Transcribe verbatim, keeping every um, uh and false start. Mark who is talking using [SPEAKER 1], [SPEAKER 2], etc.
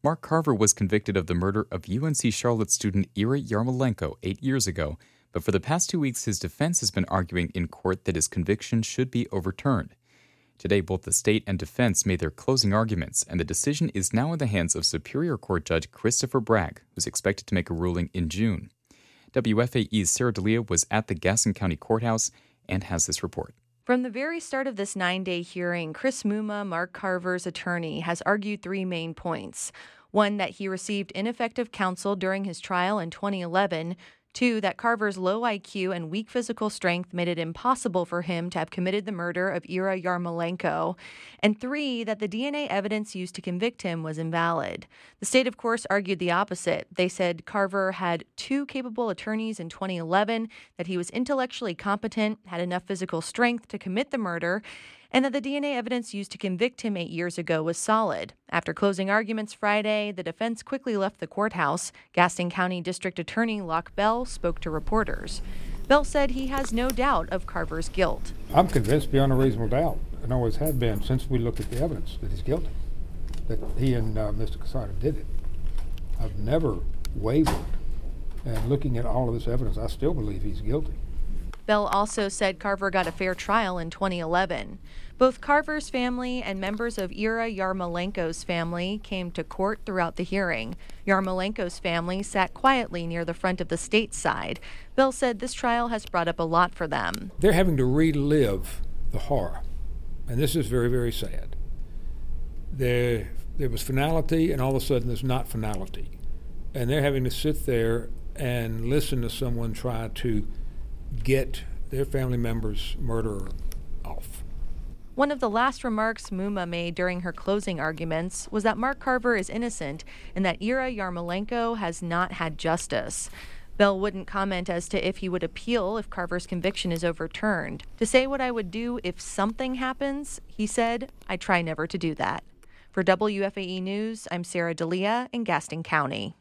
[SPEAKER 1] Mark Carver was convicted of the murder of U N C Charlotte student Ira Yarmolenko eight years ago, but for the past two weeks his defense has been arguing in court that his conviction should be overturned. Today, both the state and defense made their closing arguments, and the decision is now in the hands of Superior Court Judge Christopher Bragg, who's expected to make a ruling in June. W F A E's Sarah D'Elia was at the Gaston County Courthouse and has this report.
[SPEAKER 2] From the very start of this nine-day hearing, Chris Muma, Mark Carver's attorney, has argued three main points. One, that he received ineffective counsel during his trial in twenty eleven. Two, that Carver's low I Q and weak physical strength made it impossible for him to have committed the murder of Ira Yarmolenko. And three, that the D N A evidence used to convict him was invalid. The state, of course, argued the opposite. They said Carver had two capable attorneys in twenty eleven, that he was intellectually competent, had enough physical strength to commit the murder, and that the D N A evidence used to convict him eight years ago was solid. After closing arguments Friday, the defense quickly left the courthouse. Gaston County District Attorney Locke Bell spoke to reporters. Bell said he has no doubt of Carver's guilt.
[SPEAKER 3] I'm convinced beyond a reasonable doubt, and always have been since we looked at the evidence, that he's guilty, that he and uh, Mister Casada did it. I've never wavered, and looking at all of this evidence, I still believe he's guilty.
[SPEAKER 2] Bell also said Carver got a fair trial in twenty eleven. Both Carver's family and members of Ira Yarmolenko's family came to court throughout the hearing. Yarmolenko's family sat quietly near the front of the state's side. Bell said this trial has brought up a lot for them.
[SPEAKER 3] They're having to relive the horror, and this is very, very sad. There, there was finality, and all of a sudden there's not finality. And they're having to sit there and listen to someone try to get their family member's murderer off.
[SPEAKER 2] One of the last remarks Muma made during her closing arguments was that Mark Carver is innocent and that Ira Yarmolenko has not had justice. Bell wouldn't comment as to if he would appeal if Carver's conviction is overturned. To say what I would do if something happens, he said, I try never to do that. For W F A E News, I'm Sarah D'Elia in Gaston County.